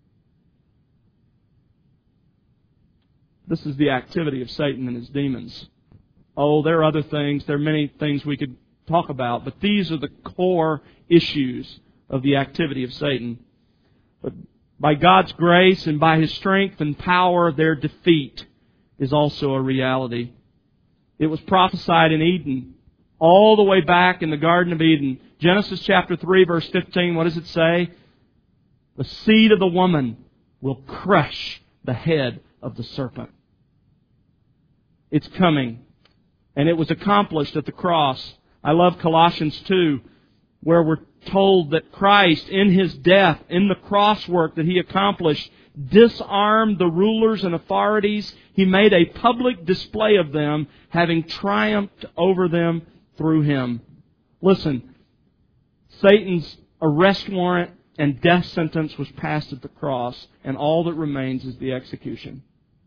This is the activity of Satan and his demons. Oh, there are other things. There are many things we could talk about, but these are the core issues of the activity of Satan. But by God's grace and by His strength and power, their defeat is also a reality. It was prophesied in Eden, all the way back in the Garden of Eden. Genesis chapter 3, verse 15, what does it say? The seed of the woman will crush the head of the serpent. It's coming. And it was accomplished at the cross. I love Colossians 2, where we're told that Christ, in His death, in the cross work that He accomplished, disarmed the rulers and authorities. He made a public display of them, having triumphed over them through Him. Listen, Satan's arrest warrant and death sentence was passed at the cross, and all that remains is the execution.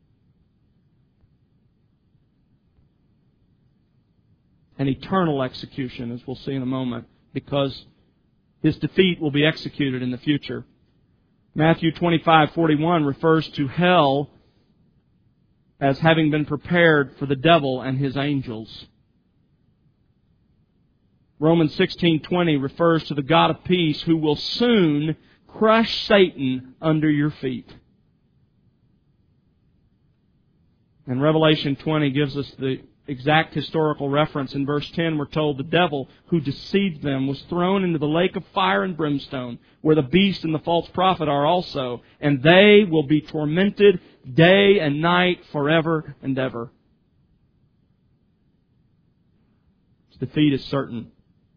An eternal execution, as we'll see in a moment, because his defeat will be executed in the future. Matthew 25:41 refers to hell as having been prepared for the devil and his angels. Romans 16:20 refers to the God of peace who will soon crush Satan under your feet. And Revelation 20 gives us the exact historical reference. In verse 10, we're told the devil who deceived them was thrown into the lake of fire and brimstone, where the beast and the false prophet are also, and they will be tormented day and night forever and ever. His defeat is certain.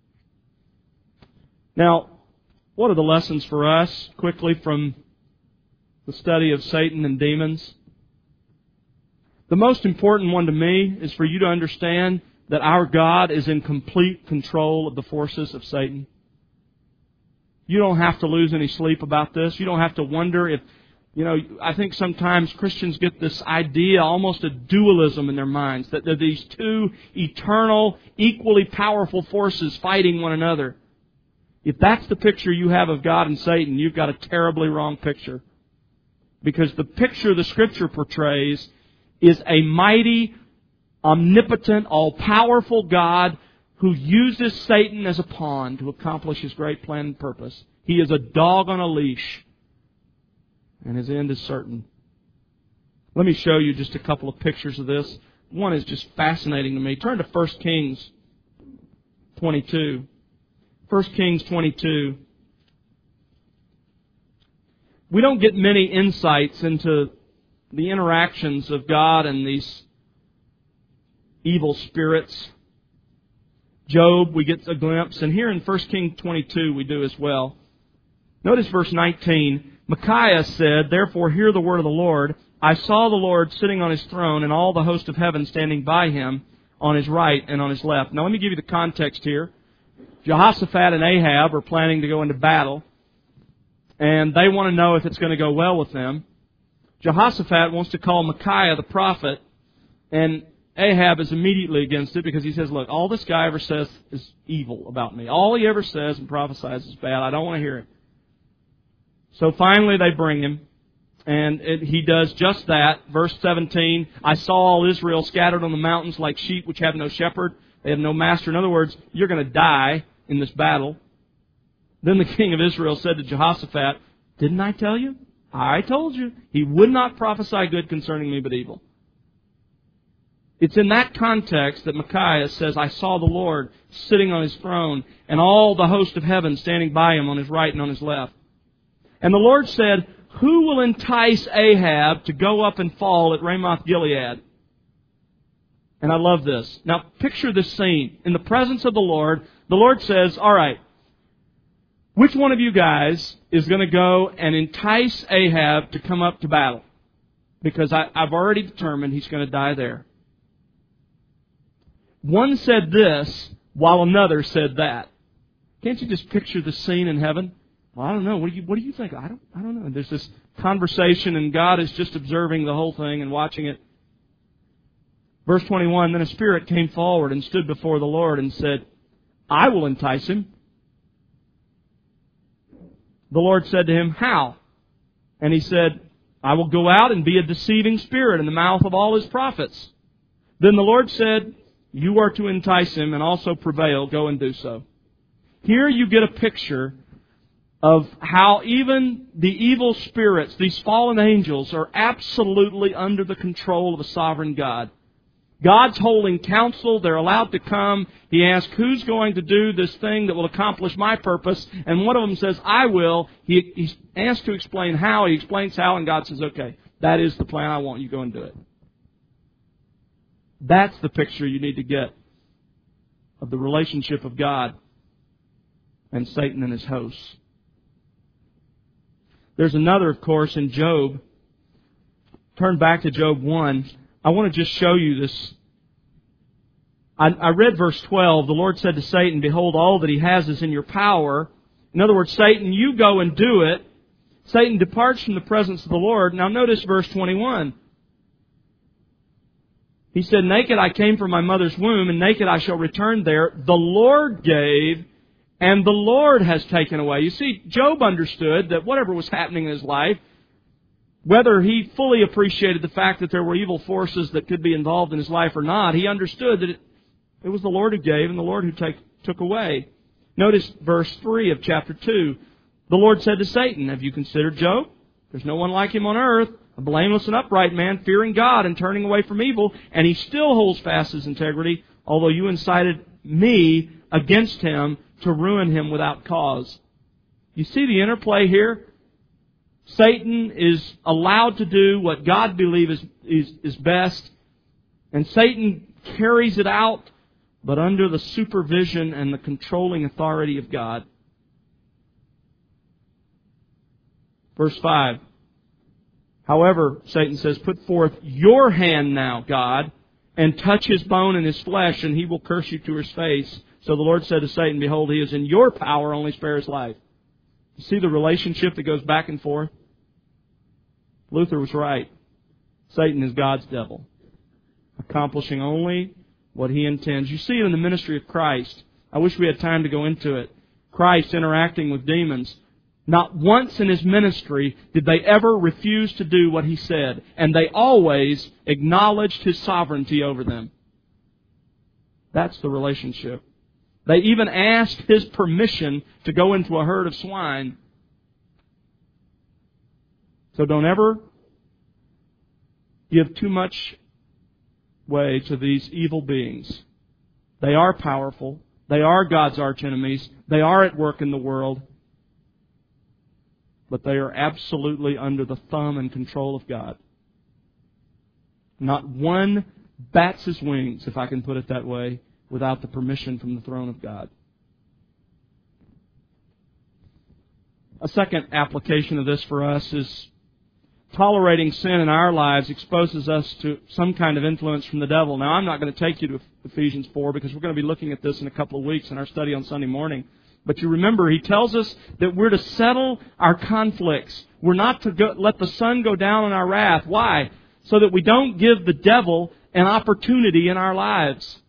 Now, what are the lessons for us, quickly, from the study of Satan and demons? The most important one to me is for you to understand that our God is in complete control of the forces of Satan. You don't have to lose any sleep about this. You don't have to wonder if, I think sometimes Christians get this idea, almost a dualism in their minds, that there are these two eternal, equally powerful forces fighting one another. If that's the picture you have of God and Satan, you've got a terribly wrong picture. Because the picture the Scripture portrays is a mighty, omnipotent, all-powerful God who uses Satan as a pawn to accomplish his great plan and purpose. He is a dog on a leash, and his end is certain. Let me show you just a couple of pictures of this. One is just fascinating to me. Turn to 1 Kings 22. 1 Kings 22. We don't get many insights into the interactions of God and these evil spirits. Job, we get a glimpse. And here in 1 Kings 22, we do as well. Notice verse 19. Micaiah said, "Therefore hear the word of the Lord. I saw the Lord sitting on His throne and all the host of heaven standing by Him on His right and on His left." Now let me give you the context here. Jehoshaphat and Ahab are planning to go into battle, and they want to know if it's going to go well with them. Jehoshaphat wants to call Micaiah the prophet, and Ahab is immediately against it because he says, "Look, all this guy ever says is evil about me. All he ever says and prophesies is bad. I don't want to hear it." So finally they bring him, and he does just that. Verse 17, "I saw all Israel scattered on the mountains like sheep which have no shepherd. They have no master." In other words, you're going to die in this battle. Then the king of Israel said to Jehoshaphat, "Didn't I tell you? I told you. He would not prophesy good concerning me, but evil." It's in that context that Micaiah says, "I saw the Lord sitting on His throne and all the host of heaven standing by Him on His right and on His left." And the Lord said, "Who will entice Ahab to go up and fall at Ramoth Gilead?" And I love this. Now picture this scene. In the presence of the Lord says, "All right, which one of you guys is going to go and entice Ahab to come up to battle? Because I've already determined he's going to die there." One said this, while another said that. Can't you just picture the scene in heaven? "Well, I don't know. What do you think?" I don't know. And there's this conversation, and God is just observing the whole thing and watching it. Verse 21, "Then a spirit came forward and stood before the Lord and said, 'I will entice him.' The Lord said to him, 'How?' And he said, 'I will go out and be a deceiving spirit in the mouth of all his prophets.' Then the Lord said, 'You are to entice him and also prevail. Go and do so.'" Here you get a picture of how even the evil spirits, these fallen angels, are absolutely under the control of a sovereign God. God's holding counsel. They're allowed to come. He asks, "Who's going to do this thing that will accomplish my purpose?" And one of them says, "I will." He's asked to explain how. He explains how, and God says, "Okay, that is the plan I want. You go and do it." That's the picture you need to get of the relationship of God and Satan and his hosts. There's another, of course, in Job. Turn back to Job 1. I want to just show you this. I read verse 12. The Lord said to Satan, "Behold, all that he has is in your power." In other words, Satan, you go and do it. Satan departs from the presence of the Lord. Now notice verse 21. He said, "Naked I came from my mother's womb, and naked I shall return there. The Lord gave, and the Lord has taken away." You see, Job understood that whatever was happening in his life, whether he fully appreciated the fact that there were evil forces that could be involved in his life or not, he understood that it was the Lord who gave and the Lord who took away. Notice verse 3 of chapter 2. The Lord said to Satan, "Have you considered Job? There's no one like him on earth, a blameless and upright man, fearing God and turning away from evil, and he still holds fast his integrity, although you incited me against him to ruin him without cause." You see the interplay here? Satan is allowed to do what God believes is best, and Satan carries it out, but under the supervision and the controlling authority of God. Verse 5. "However," Satan says, "put forth your hand now, God, and touch his bone and his flesh, and he will curse you to his face." So the Lord said to Satan, "Behold, he is in your power, only spare his life." You see the relationship that goes back and forth? Luther was right. Satan is God's devil, accomplishing only what he intends. You see it in the ministry of Christ. I wish we had time to go into it. Christ interacting with demons. Not once in his ministry did they ever refuse to do what he said, and they always acknowledged his sovereignty over them. That's the relationship. They even asked His permission to go into a herd of swine. So don't ever give too much way to these evil beings. They are powerful. They are God's archenemies. They are at work in the world. But they are absolutely under the thumb and control of God. Not one bats his wings, if I can put it that way, without the permission from the throne of God. A second application of this for us is tolerating sin in our lives exposes us to some kind of influence from the devil. Now, I'm not going to take you to Ephesians 4 because we're going to be looking at this in a couple of weeks in our study on Sunday morning. But you remember, he tells us that we're to settle our conflicts. We're not to let the sun go down on our wrath. Why? So that we don't give the devil an opportunity in our lives.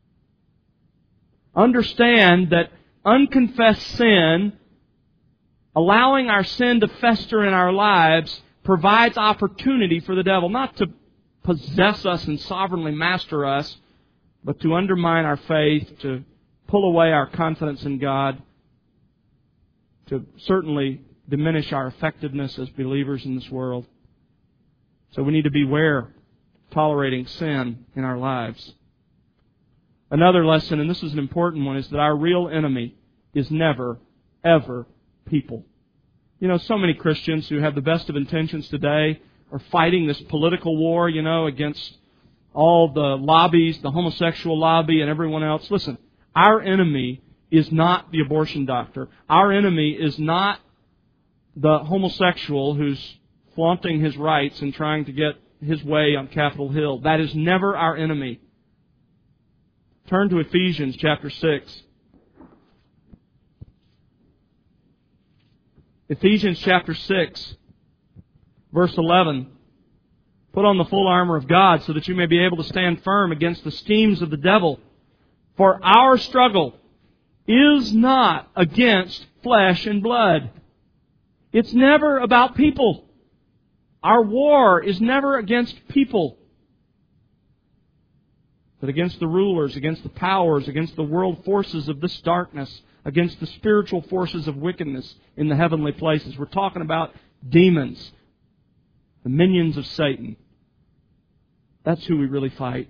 Understand that unconfessed sin, allowing our sin to fester in our lives, provides opportunity for the devil, not to possess us and sovereignly master us, but to undermine our faith, to pull away our confidence in God, to certainly diminish our effectiveness as believers in this world. So we need to beware of tolerating sin in our lives. Another lesson, and this is an important one, is that our real enemy is never, ever people. You know, so many Christians who have the best of intentions today are fighting this political war, against all the lobbies, the homosexual lobby and everyone else. Listen, our enemy is not the abortion doctor. Our enemy is not the homosexual who's flaunting his rights and trying to get his way on Capitol Hill. That is never our enemy. Turn to Ephesians chapter 6. Ephesians chapter 6, verse 11. Put on the full armor of God so that you may be able to stand firm against the schemes of the devil. For our struggle is not against flesh and blood. It's never about people. Our war is never against people, but against the rulers, against the powers, against the world forces of this darkness, against the spiritual forces of wickedness in the heavenly places. We're talking about demons, the minions of Satan. That's who we really fight.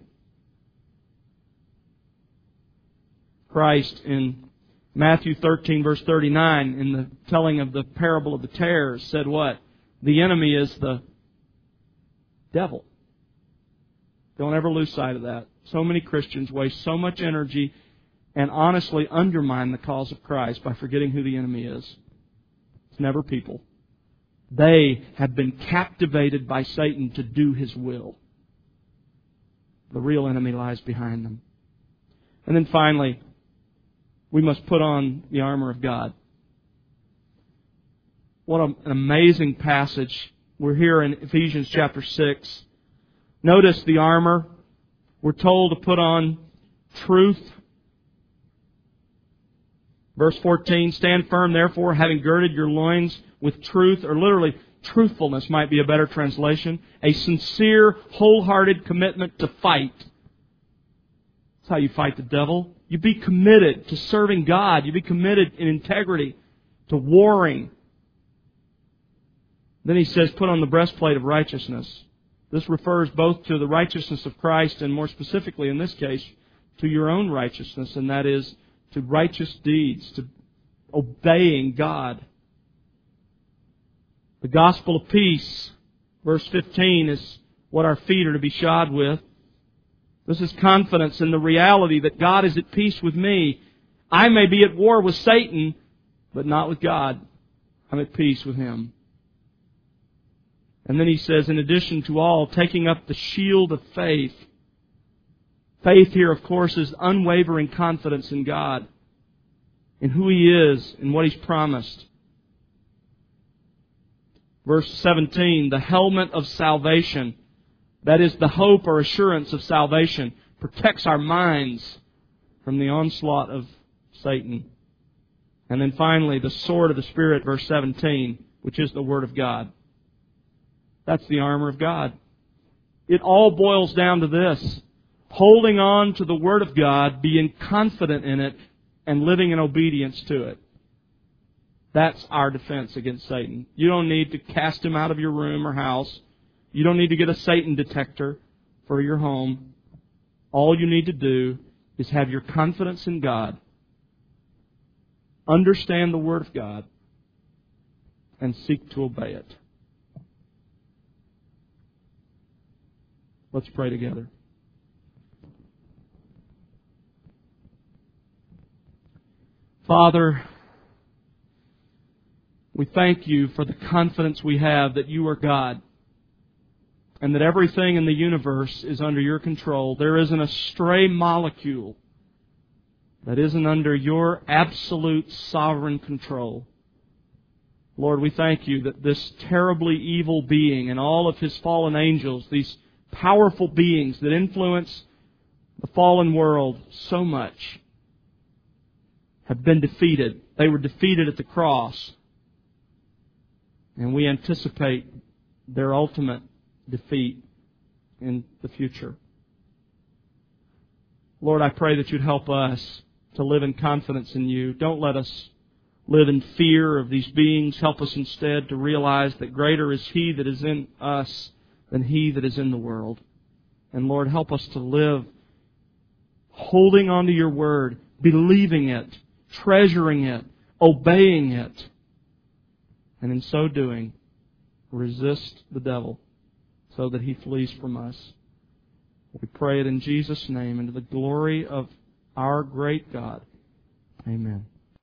Christ in Matthew 13, verse 39, in the telling of the parable of the tares, said what? The enemy is the devil. Don't ever lose sight of that. So many Christians waste so much energy and honestly undermine the cause of Christ by forgetting who the enemy is. It's never people. They have been captivated by Satan to do his will. The real enemy lies behind them. And then finally, we must put on the armor of God. What an amazing passage. We're here in Ephesians chapter 6. Notice the armor. We're told to put on truth. Verse 14, stand firm, therefore, having girded your loins with truth, or literally, truthfulness might be a better translation. A sincere, wholehearted commitment to fight. That's how you fight the devil. You be committed to serving God. You be committed in integrity to warring. Then he says, put on the breastplate of righteousness. This refers both to the righteousness of Christ and more specifically in this case to your own righteousness, and that is to righteous deeds, to obeying God. The gospel of peace, verse 15, is what our feet are to be shod with. This is confidence in the reality that God is at peace with me. I may be at war with Satan, but not with God. I'm at peace with Him. And then he says, in addition to all, taking up the shield of faith. Faith here, of course, is unwavering confidence in God, in who He is, in what He's promised. Verse 17, the helmet of salvation. That is the hope or assurance of salvation. Protects our minds from the onslaught of Satan. And then finally, the sword of the Spirit, verse 17, which is the Word of God. That's the armor of God. It all boils down to this. Holding on to the Word of God, being confident in it, and living in obedience to it. That's our defense against Satan. You don't need to cast him out of your room or house. You don't need to get a Satan detector for your home. All you need to do is have your confidence in God, understand the Word of God, and seek to obey it. Let's pray together. Father, we thank You for the confidence we have that You are God and that everything in the universe is under Your control. There isn't a stray molecule that isn't under Your absolute sovereign control. Lord, we thank You that this terribly evil being and all of his fallen angels, these powerful beings that influence the fallen world so much, have been defeated. They were defeated at the cross. And we anticipate their ultimate defeat in the future. Lord, I pray that You'd help us to live in confidence in You. Don't let us live in fear of these beings. Help us instead to realize that greater is He that is in us than he that is in the world. And Lord, help us to live holding on to Your Word, believing it, treasuring it, obeying it, and in so doing, resist the devil so that he flees from us. We pray it in Jesus' name and to the glory of our great God. Amen.